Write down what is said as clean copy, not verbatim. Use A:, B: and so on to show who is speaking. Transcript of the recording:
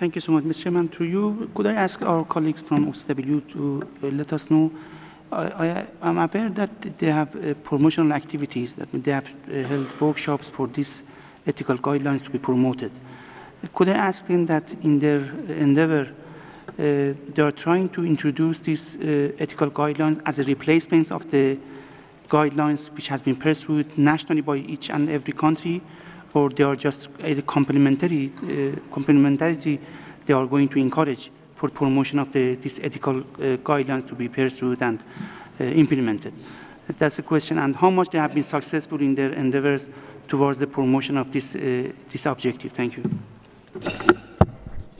A: Thank you so much, Mr. Chairman. To you, could I ask our colleagues from OCW to let us know? I'm aware that they have promotional activities, that they have held workshops for these ethical guidelines to be promoted. Could I ask them that in their endeavor, they are trying to introduce these ethical guidelines as a replacement of the guidelines which has been pursued nationally by each and every country, or they are just a complementarity they are going to encourage for promotion of these ethical guidelines to be pursued and implemented? That's the question, and how much they have been successful in their endeavors towards the promotion of this objective. Thank you.